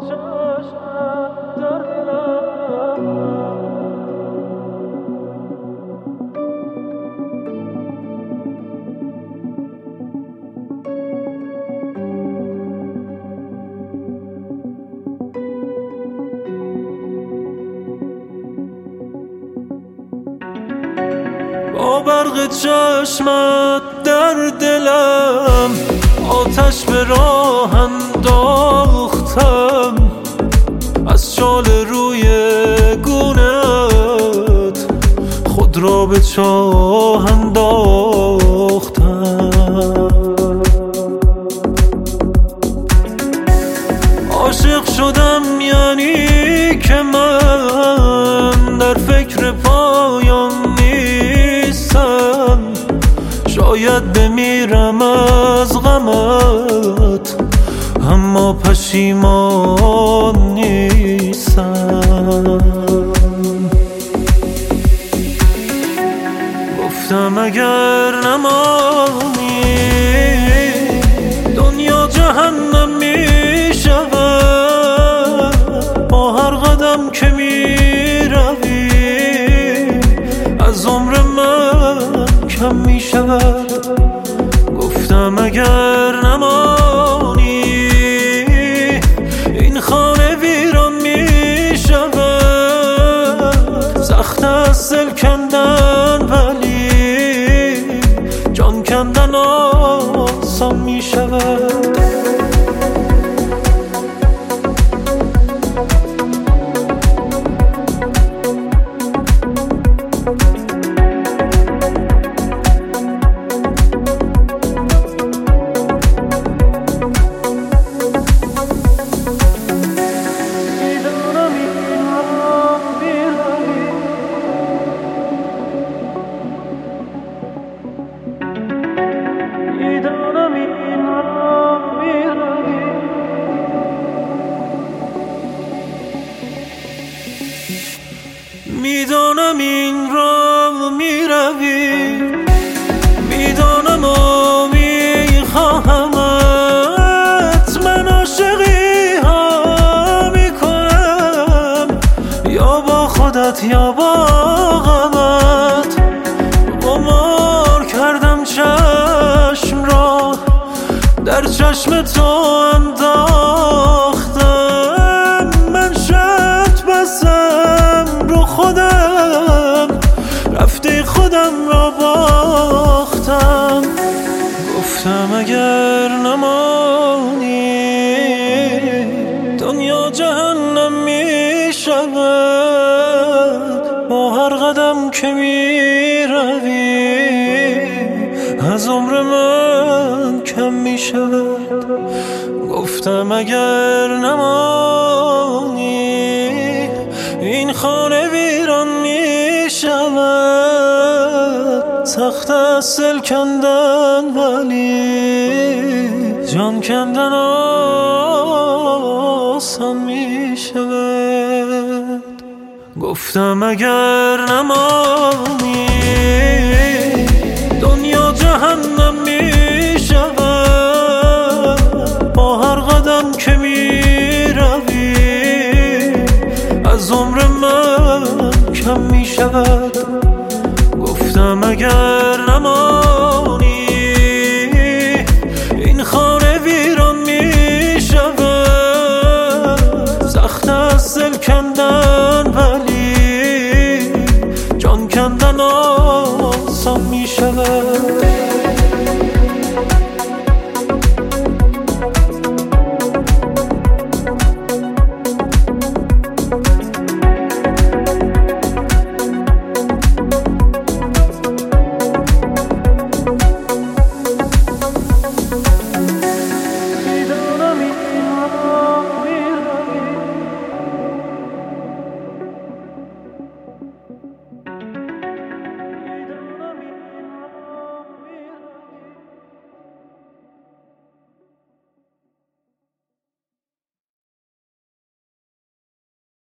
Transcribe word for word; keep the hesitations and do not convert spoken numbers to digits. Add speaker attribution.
Speaker 1: با برق چشمت در دلم آتش به راه انداختم، از شال روی گونت خود را به چاه انداختم. عاشق شدم یعنی که من در فکر پایان نیستم، شاید بمیرم از غمت اما پشیمان نیستم. گفتم اگر نمانی دنیا جهنم می شود، با هر قدم که می روی از عمر من کم می شود. گفتم اگر نمانی این خانه ویران می شود، سخت است دل کندن ولی جان کندن آسان می شود. میدانم این را میروی، میدانم و میخواهمت، من عاشقی ها میکنم یا با خودت یا با غمت. قمار کردم چشم را در چشم تو انداختم، من شرط بستم رو خودم، رفته خودم را باختم. گفتم اگر نمانی دنیا جهنم می شود، با هر قدم که می روی از عمر من کم می شود. گفتم اگر نمانی این خانه ویران می شود، سخت است دل کندن ولی جان کندن آسان می شود. گفتم اگر نمانی دنیا جهنم